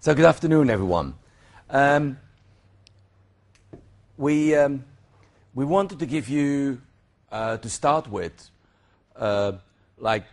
So good afternoon, everyone. We wanted to give you, to start with, sort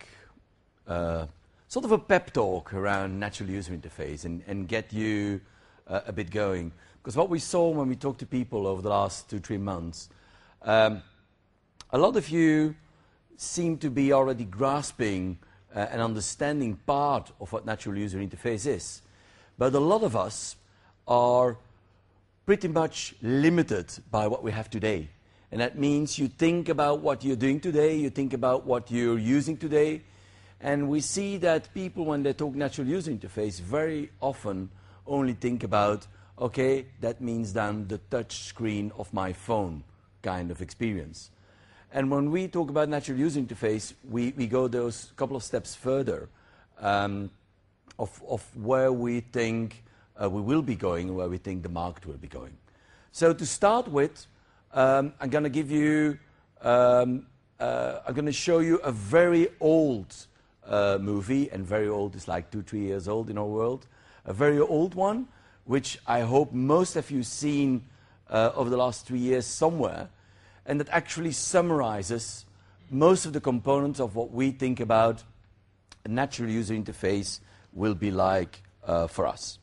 of a pep talk around natural user interface and get you a bit going. Because what we saw when we talked to people over the last 2-3 months, a lot of you seem to be already grasping and understanding part of what natural user interface is. But a lot of us are pretty much limited by what we have today. And that means you think about what you're doing today, you think about what you're using today, and we see that people, when they talk natural user interface, very often only think about, okay, that means then the touch screen of my phone kind of experience. And when we talk about natural user interface, we go those couple of steps further of where we think we will be going and where we think the market will be going. So to start with, I'm going to give you, I'm going to show you a very old movie, and very old is like 2-3 years old in our world, a very old one, which I hope most of you seen over the last 3 years somewhere, and that actually summarizes most of the components of what we think about a natural user interface will be like for us.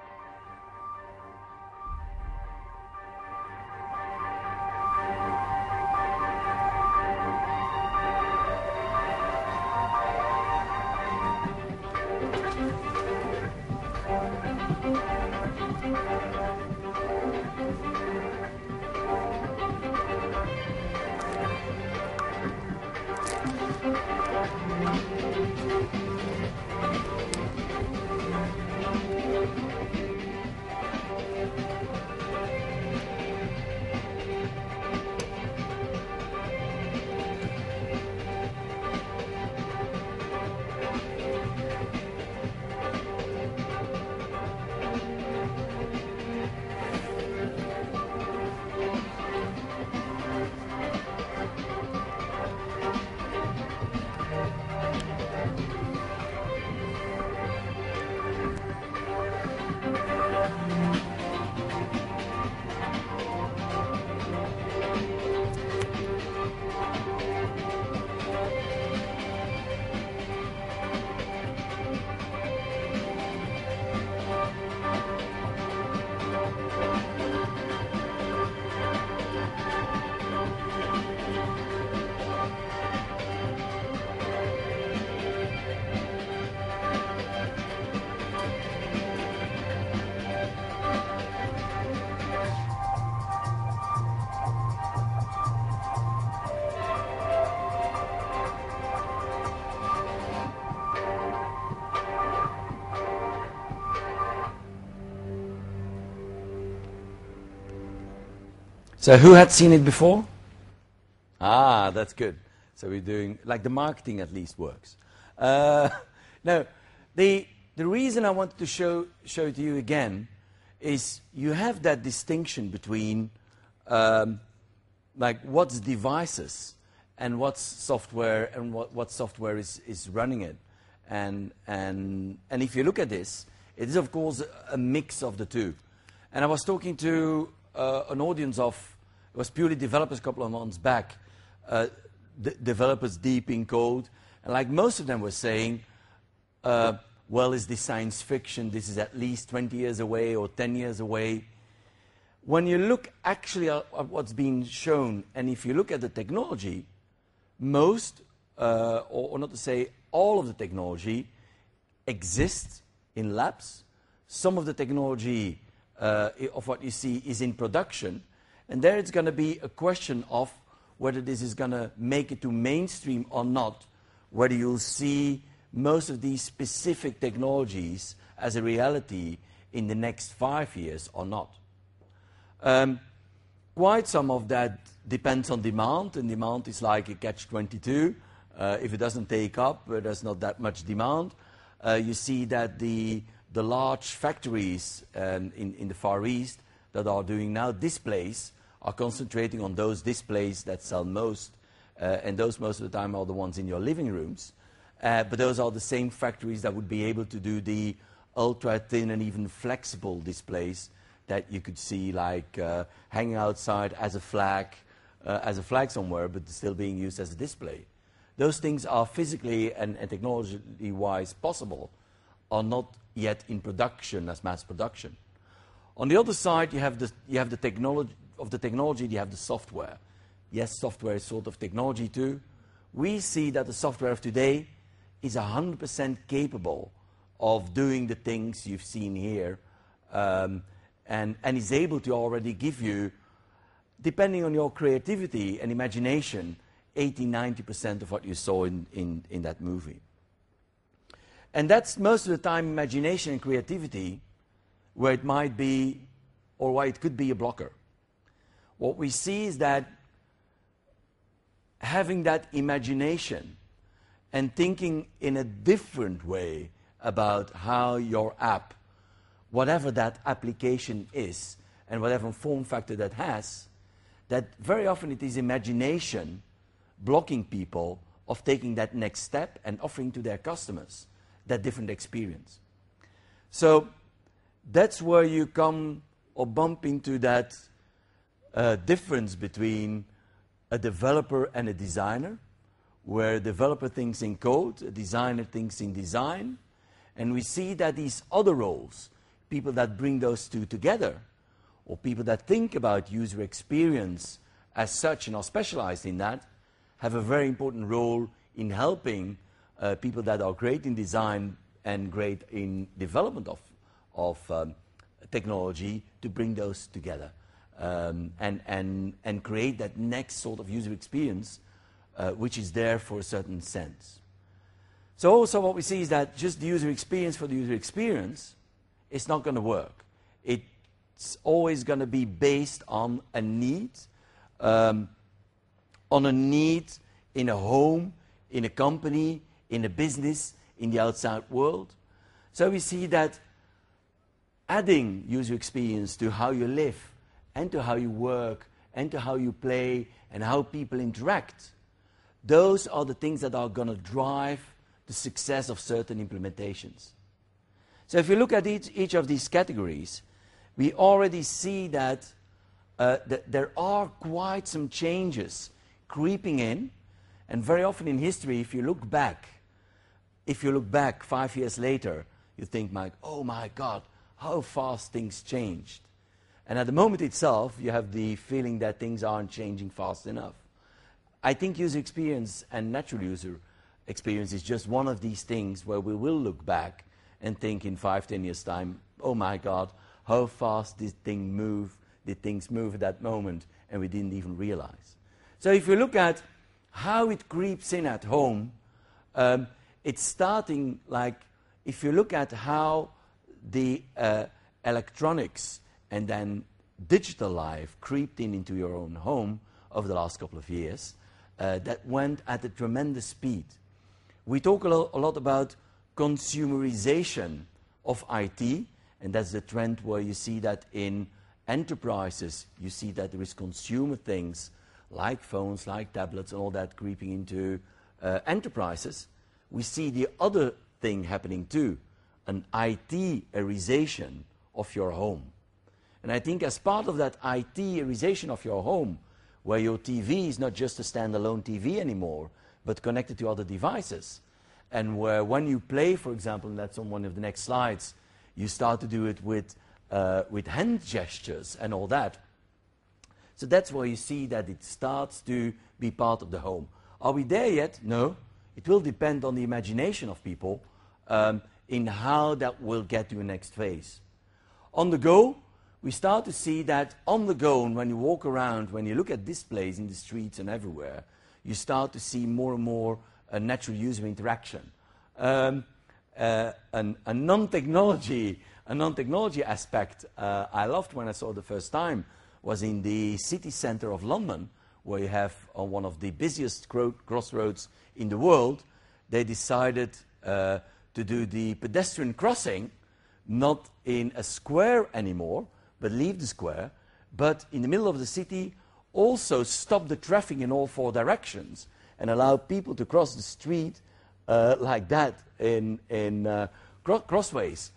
So who had seen it before? Ah, that's good. So we're doing, like the marketing at least works. Now, the reason I wanted to show it to you again is you have that distinction between like what's devices and what's software and what software is running it. And if you look at this, it is of course a mix of the two. And I was talking to an audience of, it was purely developers a couple of months back, developers deep in code, and like most of them were saying, well, is this science fiction? This is at least 20 years away or 10 years away. When you look actually at what's being shown, and if you look at the technology, most, or not to say all of the technology exists in labs. Some of the technology of what you see is in production, and there it's going to be a question of whether this is going to make it to mainstream or not, whether you'll see most of these specific technologies as a reality in the next 5 years or not. Quite some of that depends on demand, and demand is like a catch-22. If it doesn't take up, there's not that much demand. You see that the large factories in the Far East that are doing now displays are concentrating on those displays that sell most, and those most of the time are the ones in your living rooms. But those are the same factories that would be able to do the ultra thin and even flexible displays that you could see like hanging outside as a flag somewhere, but still being used as a display. Those things are physically and technology-wise possible, are not yet in production as mass production. On the other side, you have the technology of the technology. You have the software. Yes, software is sort of technology too. We see that the software of today is 100% capable of doing the things you've seen here, and is able to already give you, depending on your creativity and imagination, 80–90% of what you saw in that movie. And that's most of the time imagination and creativity where it might be, or why it could be a blocker. What we see is that having that imagination and thinking in a different way about how your app, whatever that application is, and whatever form factor that has, that very often it is imagination blocking people of taking that next step and offering to their customers that different experience. So that's where you come or bump into that difference between a developer and a designer, where a developer thinks in code, a designer thinks in design, and we see that these other roles, people that bring those two together, or people that think about user experience as such and are specialized in that, have a very important role in helping people that are great in design and great in development of technology to bring those together and create that next sort of user experience which is there for a certain sense. So also what we see is that just the user experience for the user experience is not going to work. It's always going to be based on a need, in a home, in a company, in a business, in the outside world. So we see that adding user experience to how you live and to how you work and to how you play and how people interact, those are the things that are going to drive the success of certain implementations. So if you look at each of these categories, we already see that there are quite some changes creeping in, and very often in history, if you look back 5 years later, you think, oh my God, how fast things changed. And at the moment itself, you have the feeling that things aren't changing fast enough. I think user experience and natural user experience is just one of these things where we will look back and think in 5–10 years' time, oh my God, how fast did things move at that moment, and we didn't even realize. So if you look at how it creeps in at home, it's starting like, if you look at how the electronics and then digital life creeped into your own home over the last couple of years, that went at a tremendous speed. We talk a lot about consumerization of IT, and that's the trend where you see that in enterprises, you see that there is consumer things like phones, like tablets, and all that creeping into enterprises. We see the other thing happening too, an IT-erization of your home. And I think as part of that IT-erization of your home, where your TV is not just a standalone TV anymore, but connected to other devices, and where when you play, for example, and that's on one of the next slides, you start to do it with hand gestures and all that. So that's where you see that it starts to be part of the home. Are we there yet? No. It will depend on the imagination of people in how that will get to the next phase. On the go, we start to see that on the go, and when you walk around, when you look at displays in the streets and everywhere, you start to see more and more a natural user interaction. A non-technology aspect I loved when I saw it the first time was in the city center of London, where you have one of the busiest crossroads in the world. They decided to do the pedestrian crossing not in a square anymore, but leave the square, but in the middle of the city also stop the traffic in all 4 directions and allow people to cross the street like that in crossways.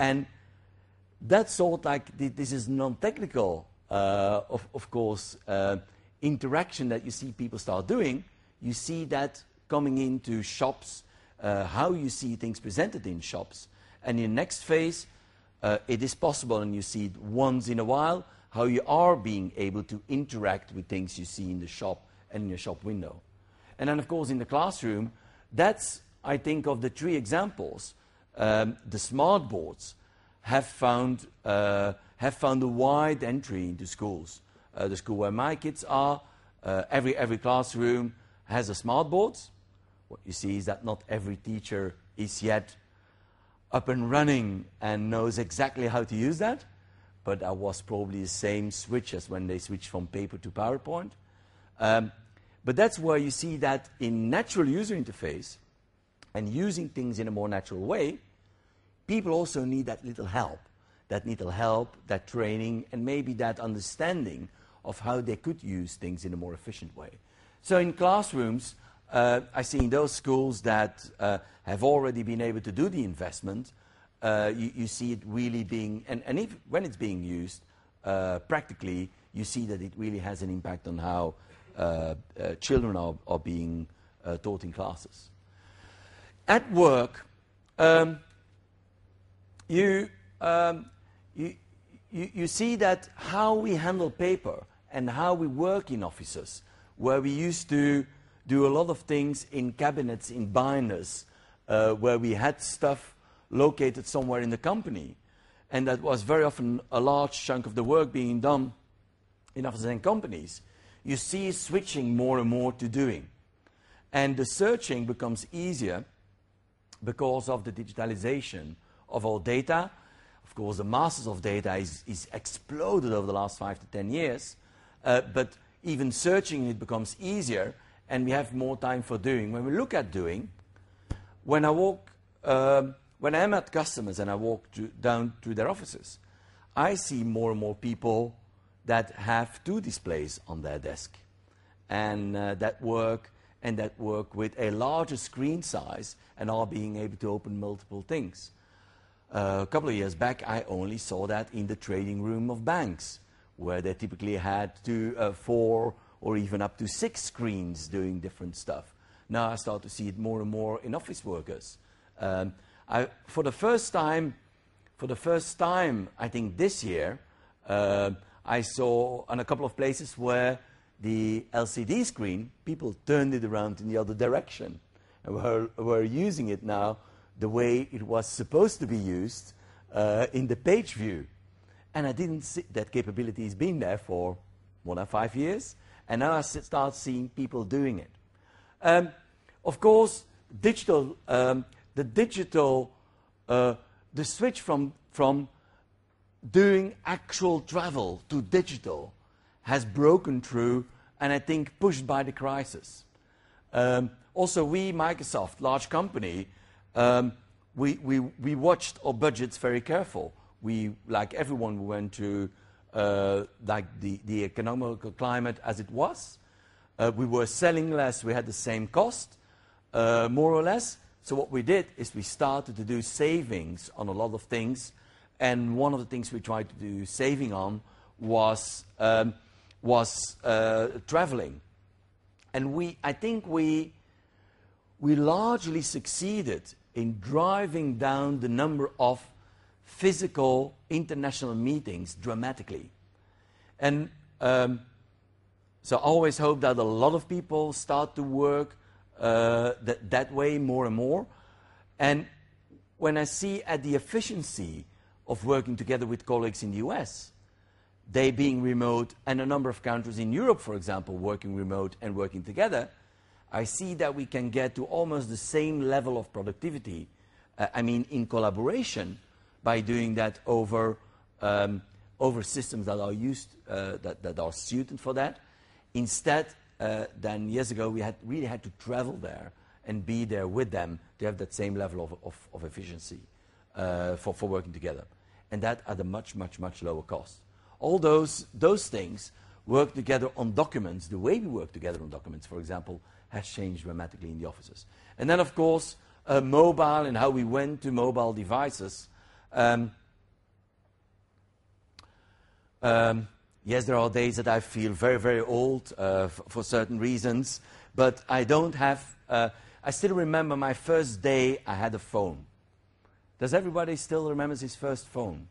And that's sort of like, this is non-technical, of course, interaction that you see people start doing. You see that coming into shops, how you see things presented in shops. And in the next phase, it is possible, and you see it once in a while, how you are being able to interact with things you see in the shop and in your shop window. And then, of course, in the classroom, that's, I think, of the 3 examples, the smart boards have found a wide entry into schools. The school where my kids are, every classroom has a smart board. What you see is that not every teacher is yet up and running and knows exactly how to use that, but that was probably the same switch as when they switched from paper to PowerPoint. But that's where you see that in natural user interface and using things in a more natural way, people also need that little help, that training, and maybe that understanding of how they could use things in a more efficient way. So in classrooms, I see in those schools that have already been able to do the investment, you see it really being, and when it's being used practically, you see that it really has an impact on how children are being taught in classes. At work, you see that how we handle paper and how we work in offices, where we used to do a lot of things in cabinets, in binders, where we had stuff located somewhere in the company, and that was very often a large chunk of the work being done in offices and companies. You see switching more and more to doing. And the searching becomes easier because of the digitalization of all data. Of course, the masses of data is exploded over the last 5 to 10 years, but even searching it becomes easier, and we have more time for doing. When we look at doing, when I'm at customers and I walk down to their offices, I see more and more people that have 2 displays on their desk, and that work with a larger screen size and are being able to open multiple things. A couple of years back, I only saw that in the trading room of banks, where they typically had 4 or even up to 6 screens doing different stuff. Now I start to see it more and more in office workers. For the first time, I think this year, I saw on a couple of places where the LCD screen, people turned it around in the other direction, and were using it now the way it was supposed to be used in the page view. And I didn't see that capability has been there for more than 5 years, and now I start seeing people doing it. Of course, the switch from doing actual travel to digital has broken through, and I think pushed by the crisis. Also, we, Microsoft, large company, we watched our budgets very careful. We, like everyone, we went to like the economical climate as it was. We were selling less, we had the same cost, more or less. So what we did is we started to do savings on a lot of things, and one of the things we tried to do saving on was traveling. And I think we largely succeeded in driving down the number of physical international meetings dramatically. And so I always hope that a lot of people start to work that way more and more. And when I see at the efficiency of working together with colleagues in the US, they being remote, and a number of countries in Europe, for example, working remote and working together, I see that we can get to almost the same level of productivity, in collaboration, by doing that over systems that are used, that are suited for that. Instead, than years ago, we really had to travel there and be there with them to have that same level of efficiency for working together. And that at a much, much, much lower cost. All those things work together on documents. The way we work together on documents, for example, has changed dramatically in the offices. And then, of course, mobile and how we went to mobile devices Yes, there are days that I feel very, very old for certain reasons, but I don't have... I still remember my first day I had a phone. Does everybody still remember his first phone?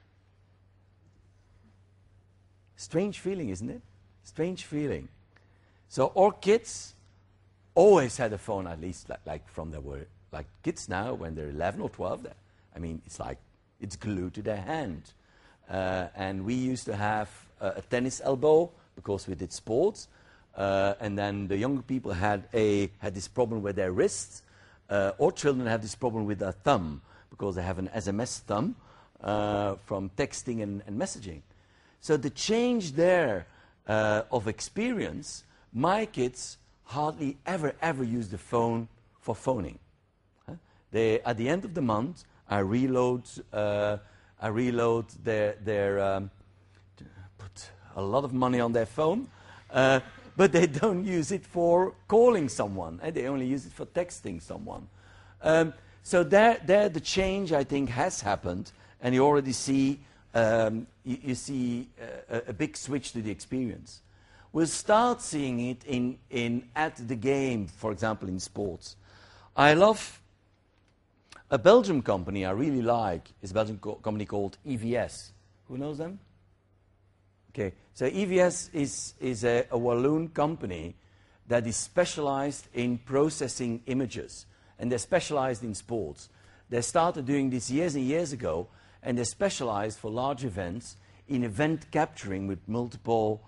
Strange feeling, isn't it? Strange feeling. So our kids always had a phone, at least like from they were like kids now, when they're 11 or 12. I mean, it's like it's glued to their hand. And we used to have a tennis elbow because we did sports. And then the younger people had this problem with their wrists. Or children have this problem with their thumb because they have an SMS thumb from texting and messaging. So the change there of experience, my kids hardly ever use the phone for phoning. They, at the end of the month, I reload their put a lot of money on their phone, but they don't use it for calling someone. They only use it for texting someone. So there the change, I think, has happened, and you already see you see a big switch to the experience. We'll start seeing it in at the game, for example, in sports. I love a Belgian company I really like. Is a Belgian company called EVS. Who knows them? Okay, so EVS is a Walloon company that is specialized in processing images, and they're specialized in sports. They started doing this years and years ago, and they're specialized for large events in event capturing with multiple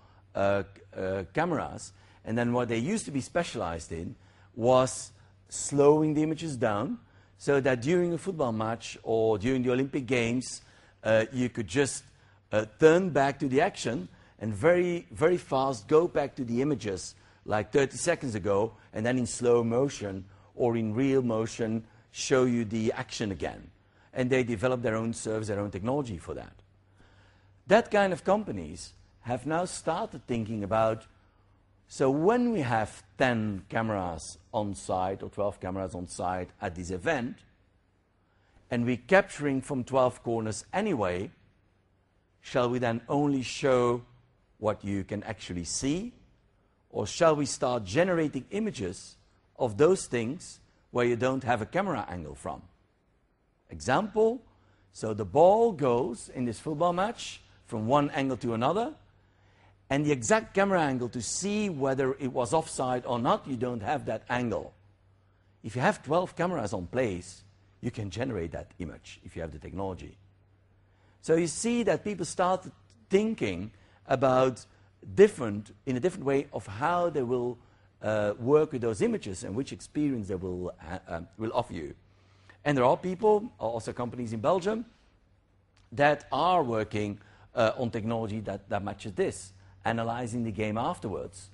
cameras. And then what they used to be specialized in was slowing the images down so that during a football match or during the Olympic Games, you could just turn back to the action and very, very fast go back to the images like 30 seconds ago, and then in slow motion or in real motion show you the action again. And they develop their own service, their own technology for that. That kind of companies have now started thinking about, so when we have 10 cameras on site or 12 cameras on site at this event, and we're capturing from 12 corners anyway, shall we then only show what you can actually see? Or shall we start generating images of those things where you don't have a camera angle from? Example, so the ball goes in this football match from one angle to another, and the exact camera angle to see whether it was offside or not, you don't have that angle. If you have 12 cameras on place, you can generate that image if you have the technology. So you see that people start thinking about in a different way of how they will work with those images and which experience they will offer you. And there are people, also companies in Belgium, that are working on technology that matches this, analyzing the game afterwards,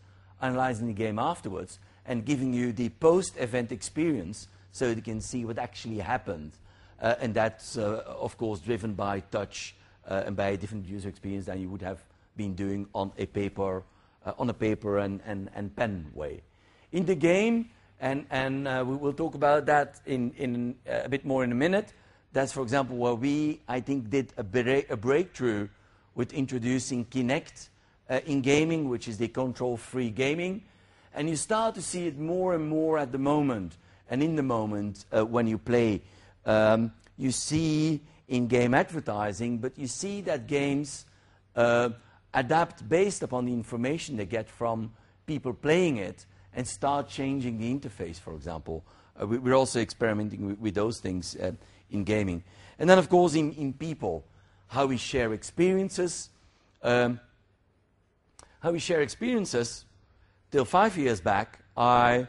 and giving you the post-event experience so you can see what actually happened. And that's, of course, driven by touch and by a different user experience than you would have been doing on a paper and pen way. In the game, and we will talk about that in a bit more in a minute. That's, for example, where we, I think, did a breakthrough with introducing Kinect in gaming, which is the control-free gaming. And you start to see it more and more at the moment, and in the moment when you play. You see in-game advertising, but you see that games adapt based upon the information they get from people playing it, and start changing the interface, for example. We're also experimenting with those things in gaming. And then, of course, in people, how we share experiences. Till 5 years back, like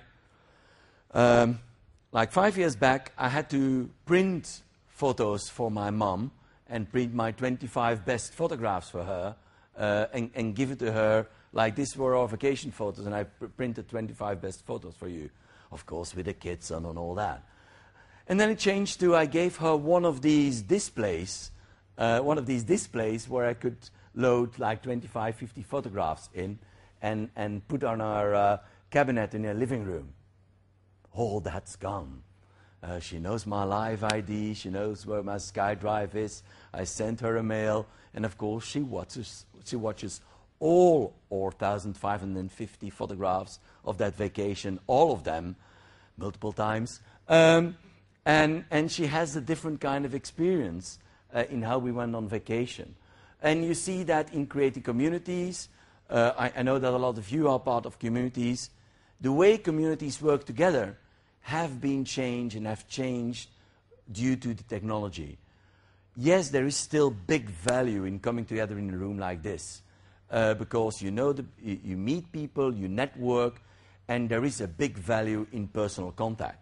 5 years back, I had to print photos for my mom and print my 25 best photographs for her and give it to her. Like, these were our vacation photos, and I printed 25 best photos for you, of course, with the kids and all that. And then it changed to I gave her one of these displays where I could load like 25, 50 photographs in and put on our cabinet in her living room. All that's gone. She knows my live ID. She knows where my SkyDrive is. I sent her a mail. And of course, she watches all our 1,550 photographs of that vacation, all of them, multiple times. And she has a different kind of experience in how we went on vacation. And you see that in creating communities. I know that a lot of you are part of communities. The way communities work together have been changed and have changed due to the technology. Yes, there is still big value in coming together in a room like this because you meet people, you network, and there is a big value in personal contact.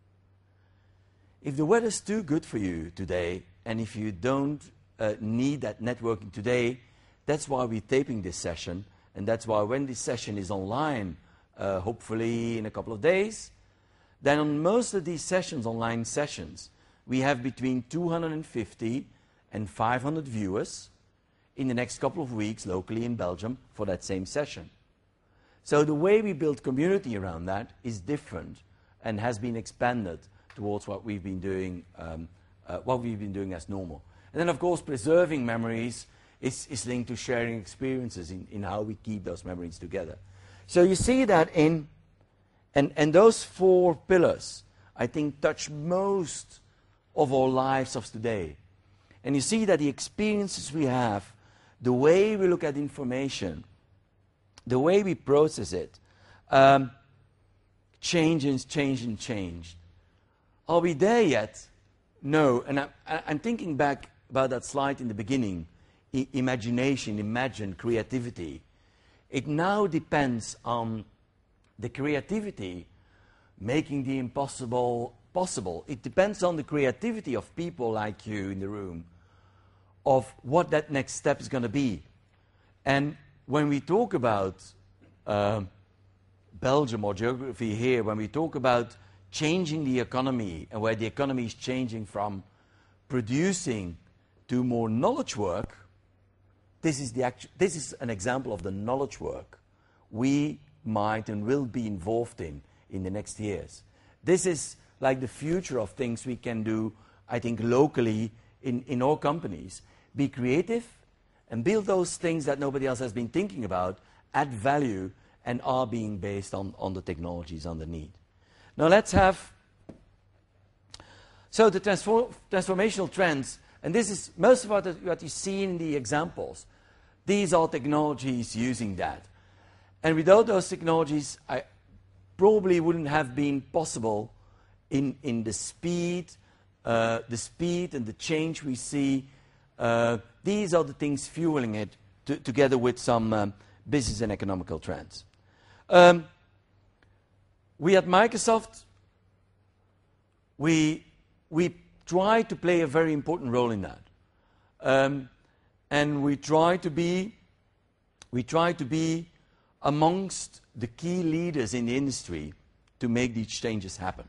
If the weather's too good for you today, and if you don't need that networking today, that's why we're taping this session, and that's why when this session is online, hopefully in a couple of days, then on most of these sessions, online sessions, we have between 250 and 500 viewers in the next couple of weeks locally in Belgium for that same session. So the way we build community around that is different and has been expanded towards what we've been doing as normal. And then, of course, preserving memories is linked to sharing experiences in how we keep those memories together. So you see that and those 4 pillars, I think, touch most of our lives of today. And you see that the experiences we have, the way we look at information, the way we process it, changes. Are we there yet? No. And I'm thinking back about that slide in the beginning, imagination, imagine, creativity. It now depends on the creativity making the impossible possible. It depends on the creativity of people like you in the room of what that next step is going to be. And when we talk about Belgium or geography here, when we talk about changing the economy and where the economy is changing from producing to more knowledge work, this is an example of the knowledge work we might and will be involved in the next years. This is like the future of things we can do, I think, locally in our companies. Be creative and build those things that nobody else has been thinking about, add value, and are being based on the technologies underneath. Now let's have, so the transformational trends, and this is most of what you see in the examples. These are technologies using that. And without those technologies, I probably wouldn't have been possible in the speed and the change we see. These are the things fueling it together with some business and economical trends. We at Microsoft, we try to play a very important role in that. And we try to be amongst the key leaders in the industry to make these changes happen.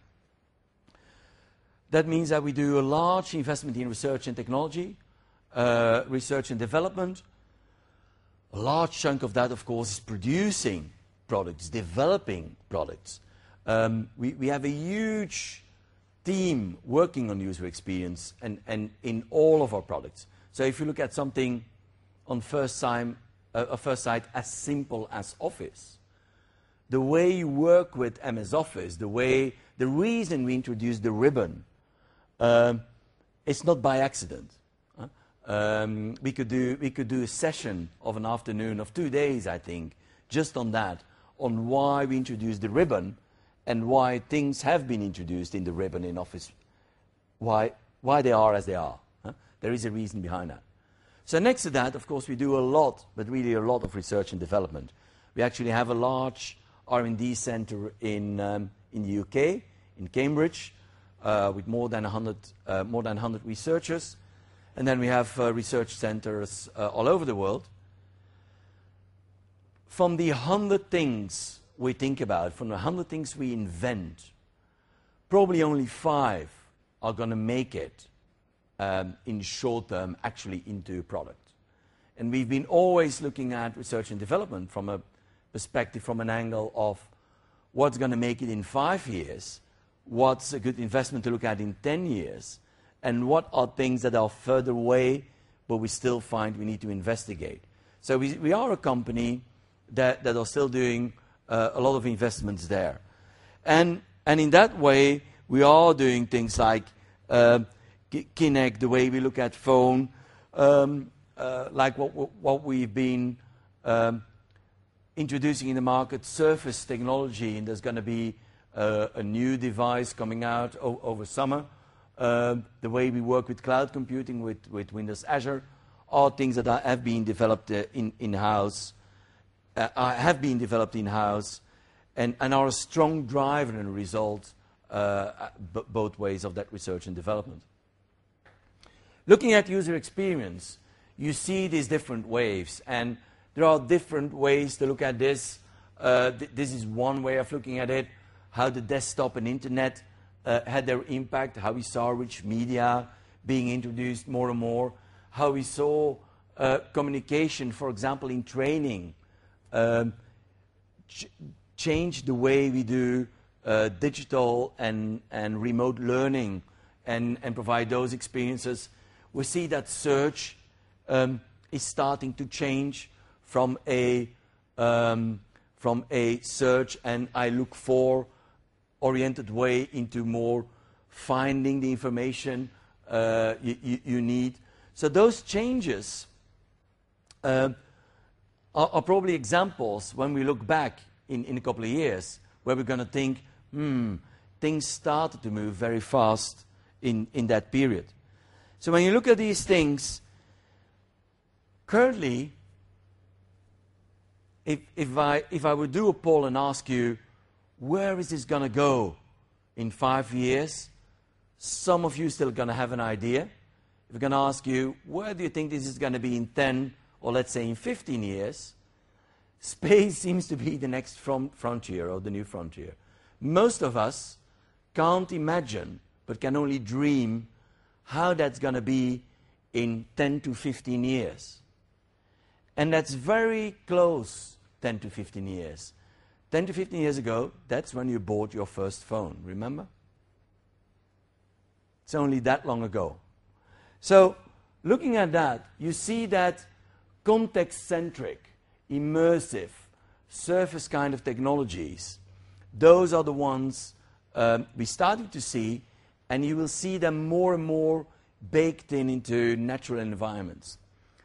That means that we do a large investment in research and technology, research and development. A large chunk of that, of course, is producing products, developing products. We have a huge team working on user experience and in all of our products. So if you look at something on first sight as simple as Office, the way you work with MS Office, the reason we introduced the ribbon, it's not by accident. We could do a session of an afternoon of 2 days, I think, just on that, on why we introduced the ribbon and why things have been introduced in the ribbon in Office, why they are as they are. There is a reason behind that. So next to that, of course, we do a lot, but really a lot of research and development. We actually have a large R&D center in the UK, in Cambridge, with more than 100 researchers. And then we have research centers all over the world. From the 100 things we think about, from the 100 things we invent, probably only 5 are going to make it in short term actually into a product. And we've been always looking at research and development from a perspective, from an angle of what's going to make it in 5 years, what's a good investment to look at in 10 years, and what are things that are further away, but we still find we need to investigate. So we are a company that are still doing a lot of investments there. And in that way, we are doing things like Kinect, the way we look at phone, like what we've been introducing in the market, Surface technology, and there's going to be a new device coming out over summer. The way we work with cloud computing with Windows Azure are things that have been developed in-house, and are a strong driver and result both ways of that research and development. Looking at user experience, you see these different waves, and there are different ways to look at this. This is one way of looking at it, how the desktop and internet had their impact, how we saw rich media being introduced more and more, how we saw communication, for example, in training, change the way we do digital and remote learning and provide those experiences. We see that search is starting to change from a search and I look for oriented way into more finding the information you need. So those changes are probably examples when we look back in a couple of years where we're going to think, things started to move very fast in that period. So when you look at these things, currently, if I would do a poll and ask you, where is this going to go in 5 years? Some of you still going to have an idea. If we're going to ask you, where do you think this is going to be in 10 or let's say in 15 years? Space seems to be the next frontier or the new frontier. Most of us can't imagine, but can only dream how that's going to be in 10 to 15 years. And that's very close, 10 to 15 years. 10 to 15 years ago, that's when you bought your first phone, remember? It's only that long ago. So, looking at that, you see that context-centric, immersive, surface kind of technologies, those are the ones we're starting to see, and you will see them more and more baked into natural environments.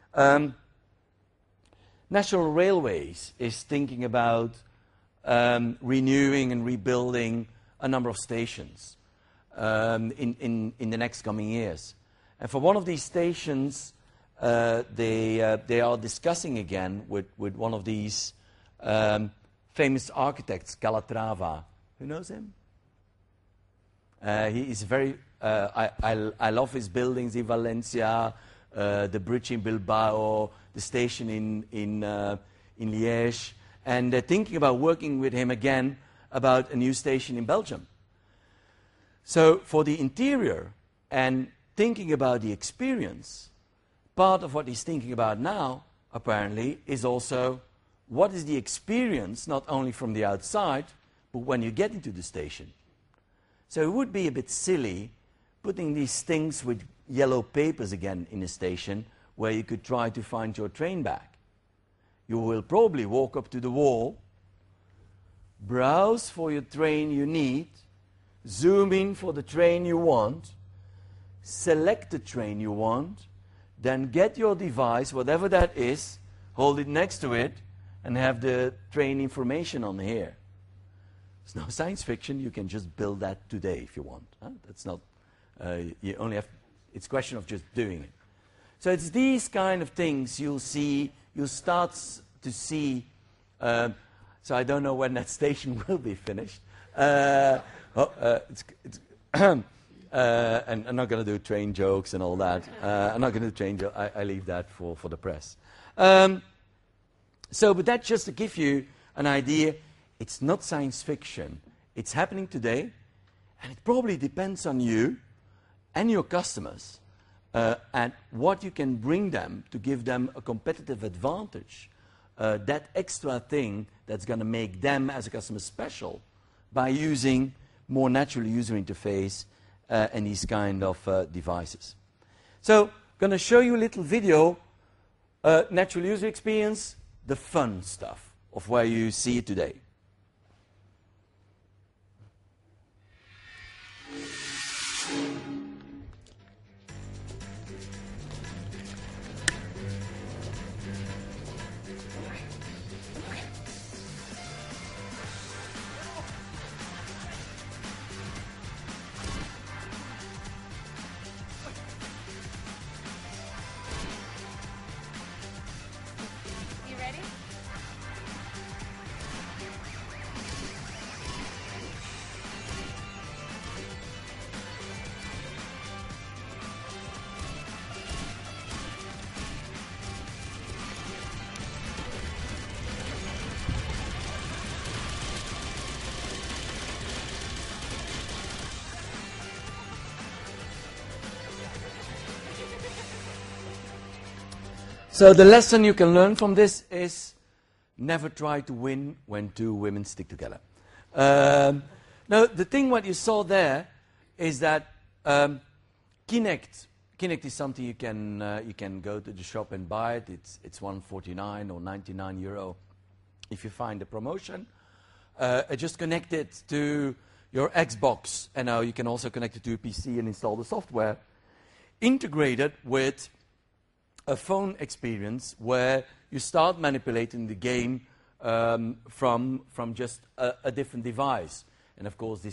National Railways is thinking about renewing and rebuilding a number of stations in the next coming years. And for one of these stations, they are discussing again with one of these famous architects, Calatrava. Who knows him? He is very, I love his buildings in Valencia, the bridge in Bilbao, the station in Liège. And they're thinking about working with him again about a new station in Belgium. So for the interior and thinking about the experience, part of what he's thinking about now, apparently, is also what is the experience, not only from the outside, but when you get into the station. So it would be a bit silly putting these things with yellow papers again in a station where you could try to find your train back. You will probably walk up to the wall, browse for your train you need, zoom in for the train you want, select the train you want, then get your device, whatever that is, hold it next to it, and have the train information on here. It's no science fiction. You can just build that today if you want. Huh? That's not. You only have. It's a question of just doing it. So it's these kind of things you'll see. You'll start to see. So I don't know when that station will be finished. And I'm not going to do train jokes and all that. I'm not going to do train jokes. I leave that for the press. But that's just to give you an idea. It's not science fiction. It's happening today, and it probably depends on you and your customers and what you can bring them to give them a competitive advantage. That extra thing that's going to make them as a customer special by using more natural user interface and these kind of devices. So I'm going to show you a little video, natural user experience, the fun stuff of where you see it today. So the lesson you can learn from this is never try to win when two women stick together. Now, the thing what you saw there is that Kinect is something you can go to the shop and buy it. It's 149 or 99 euro if you find a promotion. Just connect it to your Xbox, and now you can also connect it to a PC and install the software. Integrated with a phone experience where you start manipulating the game from just a different device. And of course,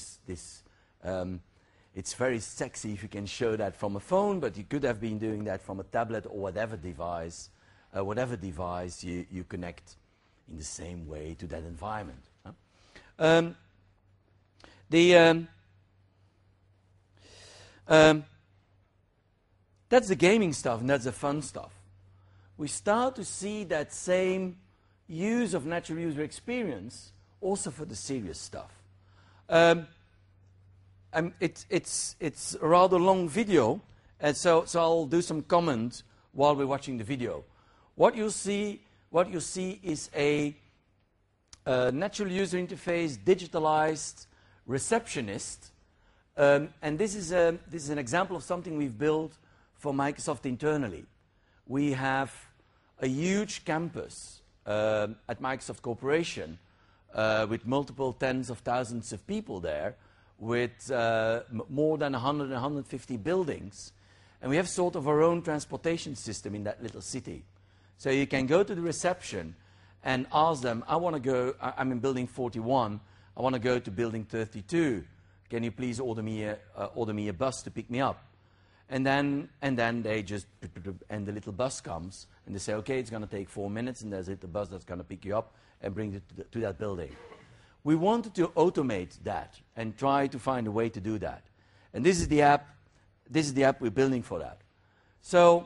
it's very sexy if you can show that from a phone, but you could have been doing that from a tablet or whatever device you connect in the same way to that environment. That's the gaming stuff, and that's the fun stuff. We start to see that same use of natural user experience also for the serious stuff. It's a rather long video, and so I'll do some comment while we're watching the video. What you see is a natural user interface, digitalized receptionist, and this is an example of something we've built for Microsoft internally. We have a huge campus at Microsoft Corporation with multiple tens of thousands of people there, with more than 100 and 150 buildings. And we have sort of our own transportation system in that little city. So you can go to the reception and ask them, I want to go, I'm in building 41, I want to go to building 32. Can you please order me a bus to pick me up? And then they just, and the little bus comes, and they say, okay, it's going to take 4 minutes, and there's a little bus that's going to pick you up and bring you to that building. We wanted to automate that and try to find a way to do that. And this is the app we're building for that. So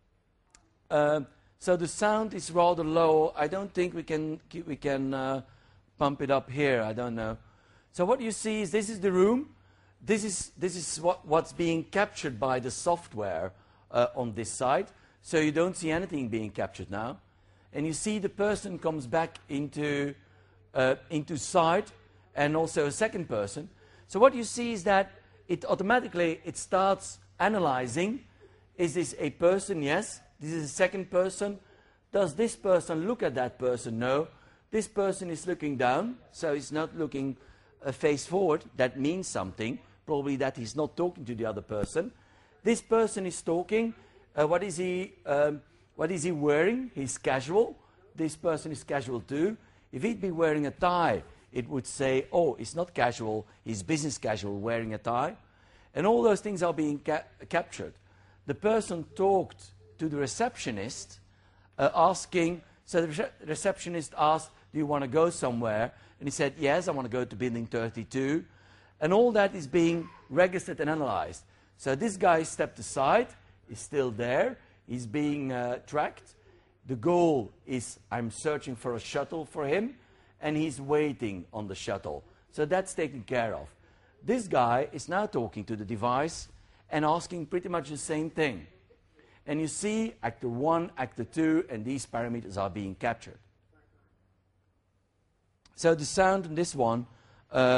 the sound is rather low. I don't think we can pump it up here. I don't know. So what you see is this is the room. This is what's being captured by the software on this side. So you don't see anything being captured now. And you see the person comes back into sight, and also a second person. So what you see is that it automatically starts analyzing. Is this a person? Yes. This is a second person. Does this person look at that person? No. This person is looking down, so he's not looking face forward. That means something. Probably that he's not talking to the other person. This person is talking. What is he wearing? He's casual. This person is casual too. If he'd be wearing a tie, it would say, oh, it's not casual, he's business casual wearing a tie. And all those things are being captured. The person talked to the receptionist, asking, so the receptionist asked, do you want to go somewhere? And he said, yes, I want to go to building 32. And all that is being registered and analyzed. So this guy stepped aside, is still there, he's being tracked. The goal is I'm searching for a shuttle for him, and he's waiting on the shuttle. So that's taken care of. This guy is now talking to the device and asking pretty much the same thing. And you see actor 1, actor 2, and these parameters are being captured. So the sound in this one,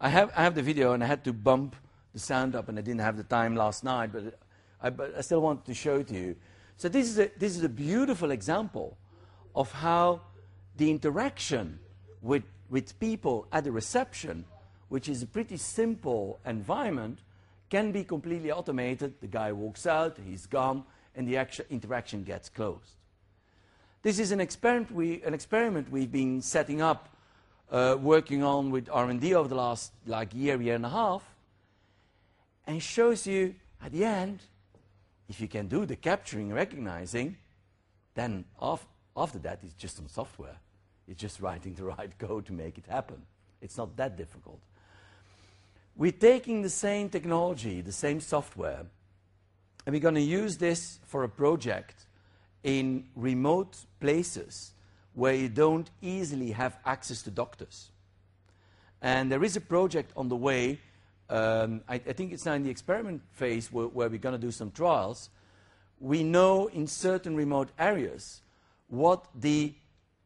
I have the video, and I had to bump the sound up, and I didn't have the time last night, but I still want to show it to you. So this is a beautiful example of how the interaction with people at the reception, which is a pretty simple environment, can be completely automated. The guy walks out, he's gone, and the actual interaction gets closed. This is an experiment we've been setting up, working on with R&D over the last year and a half, and shows you at the end, if you can do the capturing and recognizing, then after that it's just some software. It's just writing the right code to make it happen. It's not that difficult. We're taking the same technology, the same software, and we're going to use this for a project in remote places where you don't easily have access to doctors. And there is a project on the way. I think it's now in the experiment phase where we're going to do some trials. We know in certain remote areas what the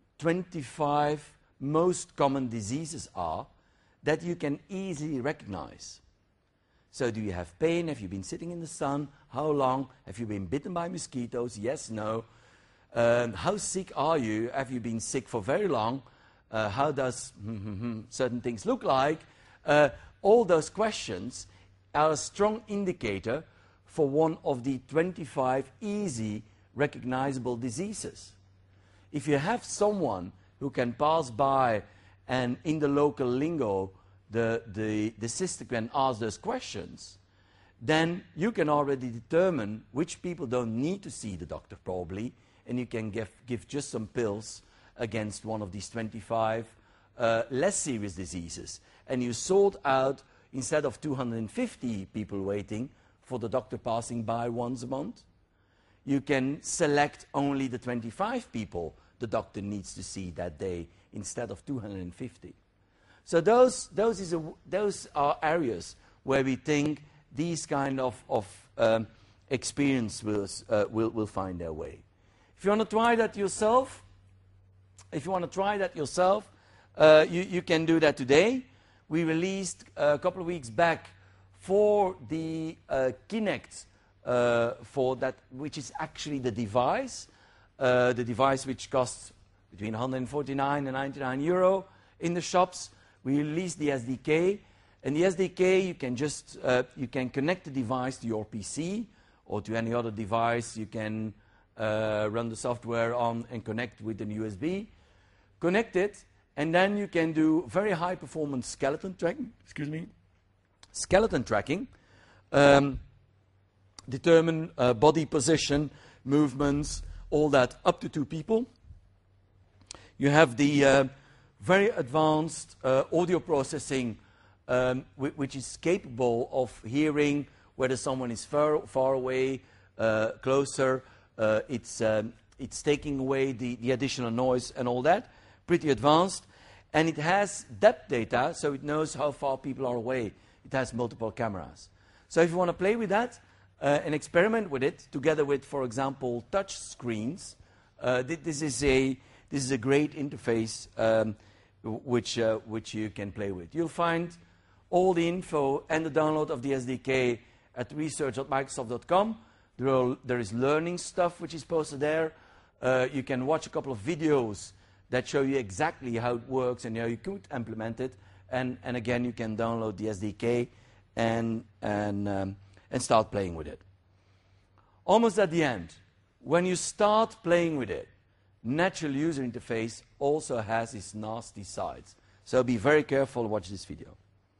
25 most common diseases are that you can easily recognize. So do you have pain? Have you been sitting in the sun? How long? Have you been bitten by mosquitoes? Yes, no. How sick are you? Have you been sick for very long? How does certain things look like? All those questions are a strong indicator for one of the 25 easy recognizable diseases. If you have someone who can pass by and in the local lingo the system can ask those questions, then you can already determine which people don't need to see the doctor probably, and you can give just some pills against one of these 25 less serious diseases. And you sort out, instead of 250 people waiting for the doctor passing by once a month, you can select only the 25 people the doctor needs to see that day instead of 250. So those are areas where we think these kind of experience will find their way. If you want to try that yourself, you can do that today. We released a couple of weeks back for the Kinect, for that, which is actually the device which costs between 149 and 99 euro in the shops. We released the SDK, and the SDK you can just you can connect the device to your PC or to any other device. You can run the software on and connect with an USB. Connect it, and then you can do very high performance skeleton tracking. Skeleton tracking. Determine body position, movements, all that up to 2 people. You have the very advanced audio processing, which is capable of hearing whether someone is far away, closer. It's taking away the additional noise and all that. Pretty advanced. And it has depth data, so it knows how far people are away. It has multiple cameras. So if you want to play with that and experiment with it, together with, for example, touch screens, this is a great interface which you can play with. You'll find all the info and the download of the SDK at research.microsoft.com. There is learning stuff which is posted there. You can watch a couple of videos that show you exactly how it works and how you could implement it. And again, you can download the SDK and start playing with it. Almost at the end, when you start playing with it, natural user interface also has its nasty sides. So be very careful, watch this video.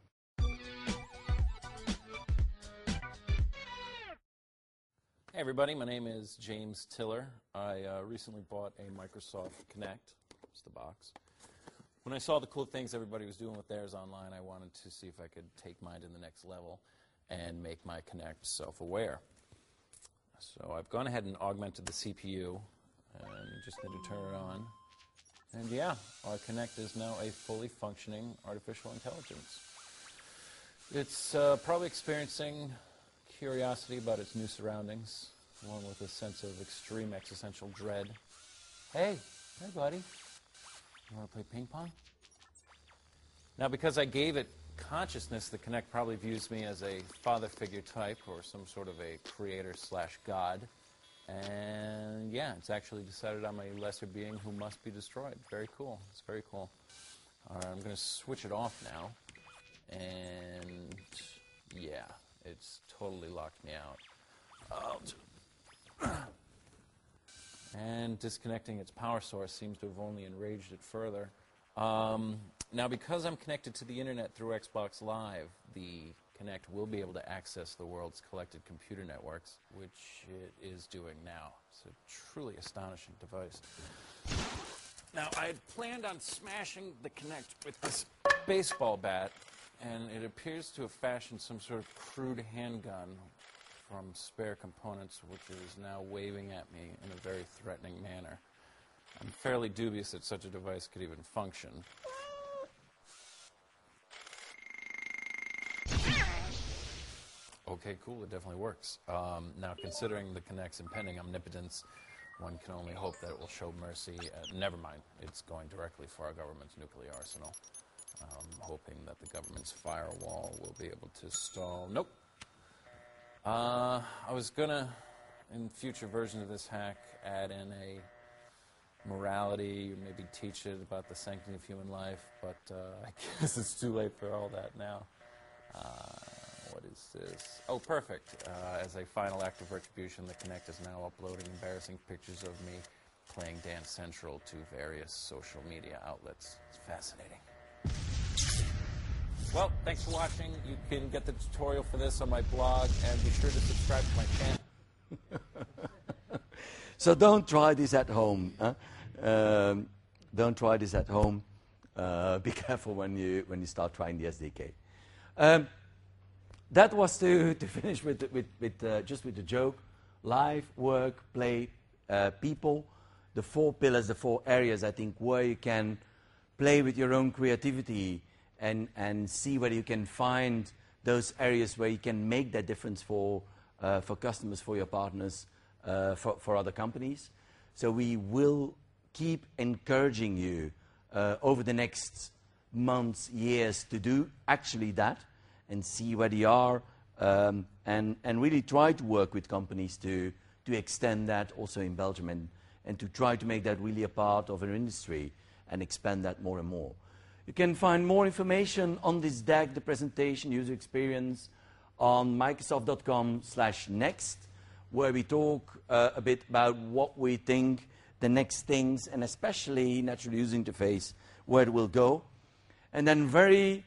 Hey everybody, my name is James Tiller. I recently bought a Microsoft Kinect. It's the box. When I saw the cool things everybody was doing with theirs online, I wanted to see if I could take mine to the next level and make my Kinect self-aware. So I've gone ahead and augmented the CPU, and you just need to turn it on. And yeah, our Kinect is now a fully functioning artificial intelligence. It's probably experiencing curiosity about its new surroundings, along with a sense of extreme existential dread. Hey buddy, you want to play ping pong? Now, because I gave it consciousness, the Kinect probably views me as a father figure type or some sort of a creator / god. And yeah, it's actually decided I'm a lesser being who must be destroyed. Very cool. It's very cool. All right, I'm going to switch it off now. And yeah, it's totally locked me out. And disconnecting its power source seems to have only enraged it further. Now, because I'm connected to the internet through Xbox Live, the Kinect will be able to access the world's collected computer networks, which it is doing now. It's a truly astonishing device. Now, I had planned on smashing the Kinect with this baseball bat, and it appears to have fashioned some sort of crude handgun from spare components, which is now waving at me in a very threatening manner. I'm fairly dubious that such a device could even function. Okay, cool, it definitely works. Now, considering the Kinect's impending omnipotence, one can only hope that it will show mercy. Never mind, it's going directly for our government's nuclear arsenal. Hoping that the government's firewall will be able to stall. Nope. I was gonna, in future versions of this hack, add in a morality, or maybe teach it about the sanctity of human life, but I guess it's too late for all that now. What is this? Oh, perfect. As a final act of retribution, the Kinect is now uploading embarrassing pictures of me playing Dance Central to various social media outlets. It's fascinating. Well, thanks for watching. You can get the tutorial for this on my blog, and be sure to subscribe to my channel. So don't try this at home. Don't try this at home. Be careful when you start trying the SDK. That was to finish with just with the joke. Life, work, play, people. The 4 pillars, the 4 areas, I think, where you can play with your own creativity and see whether you can find those areas where you can make that difference for customers, for your partners, for other companies. So we will keep encouraging you over the next months, years to do actually that and see where they are and really try to work with companies to extend that also in Belgium and to try to make that really a part of our industry and expand that more and more. You can find more information on this deck, the presentation, user experience, on Microsoft.com/next, where we talk a bit about what we think the next things, and especially natural user interface, where it will go. And then very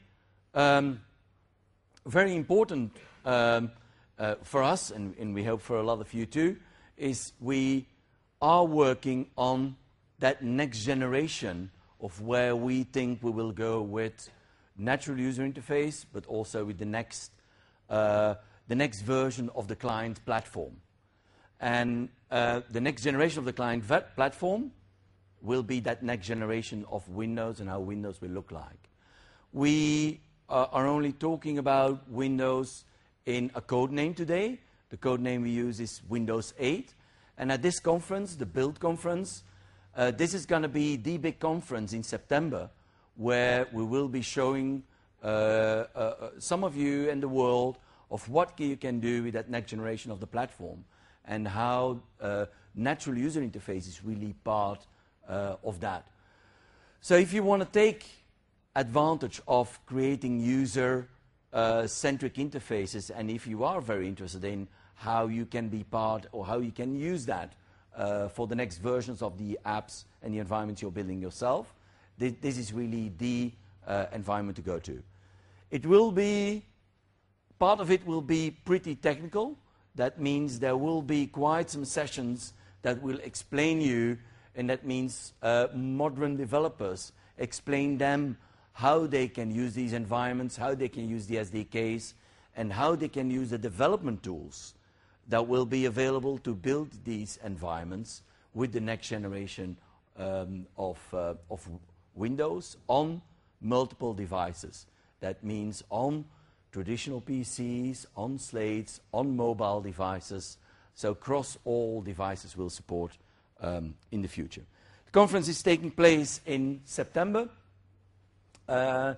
important for us, and we hope for a lot of you too, is we are working on that next generation of where we think we will go with natural user interface, but also with the next version of the client platform. And the next generation of the client platform will be that next generation of Windows and how Windows will look like. We are only talking about Windows in a code name today. The code name we use is Windows 8. And at this conference, the Build conference, this is going to be the big conference in September where we will be showing some of you in the world of what you can do with that next generation of the platform and how natural user interface is really part of that. So if you want to take advantage of creating user-centric interfaces, and if you are very interested in how you can be part or how you can use that for the next versions of the apps and the environments you're building yourself, this is really the environment to go to. It will be, part of it will be pretty technical. That means there will be quite some sessions that will explain you, and that means modern developers explain them how they can use these environments, how they can use the SDKs, and how they can use the development tools that will be available to build these environments with the next generation of Windows on multiple devices. That means on traditional PCs, on slates, on mobile devices. So across all devices will support in the future. The conference is taking place in September.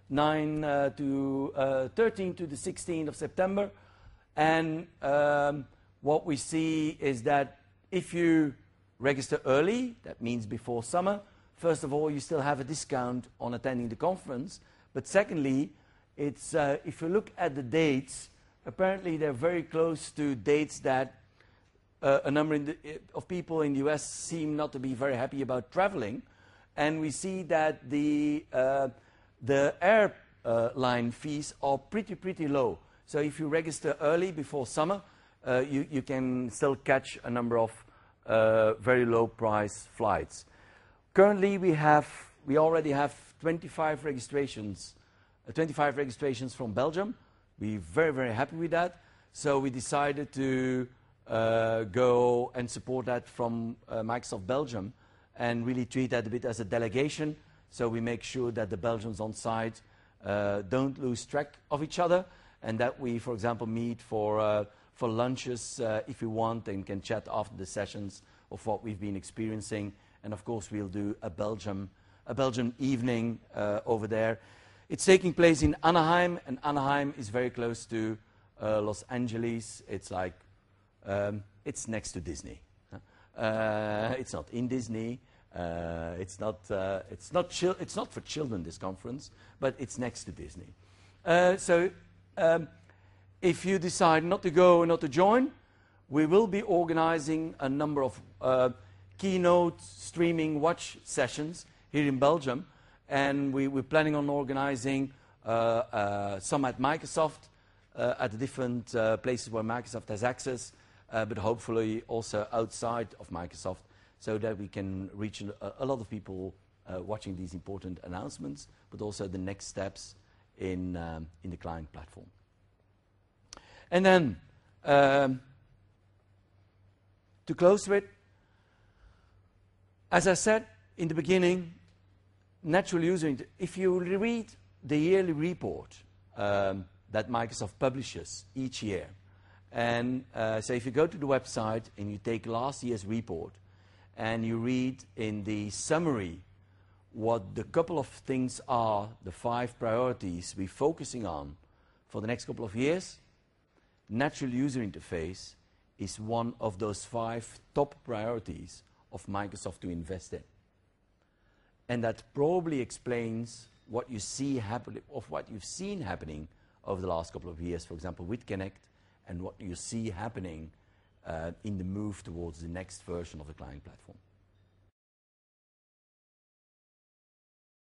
13th to the 16th of September. And what we see is that if you register early, that means before summer, first of all, you still have a discount on attending the conference. But secondly, it's, if you look at the dates, apparently they're very close to dates that a number of people in the US seem not to be very happy about traveling. And we see that the airline fees are pretty low. So if you register early before summer, you can still catch a number of very low price flights. Currently, we already have 25 registrations from Belgium. We're very happy with that. So we decided to go and support that from Microsoft Belgium and really treat that a bit as a delegation. So we make sure that the Belgians on site don't lose track of each other, and that we, for example, meet for lunches if we want, and can chat after the sessions of what we've been experiencing. And of course, we'll do a Belgian evening over there. It's taking place in Anaheim, and Anaheim is very close to Los Angeles. It's like it's next to Disney. It's not in Disney. It's not for children, this conference, but it's next to Disney. If you decide not to go or not to join, we will be organizing a number of keynote streaming watch sessions here in Belgium, and we're planning on organizing some at Microsoft, at the different places where Microsoft has access, but hopefully also outside of Microsoft, so that we can reach a lot of people watching these important announcements, but also the next steps in the client platform. And then, to close with, as I said in the beginning, natural user, if you read the yearly report that Microsoft publishes each year, and so if you go to the website and you take last year's report, and you read in the summary what the couple of things are, the 5 priorities we're focusing on for the next couple of years, natural user interface is one of those 5 top priorities of Microsoft to invest in. And that probably explains what you see happen, of what you've seen happening over the last couple of years, for example, with Connect, and what you see happening in the move towards the next version of the client platform.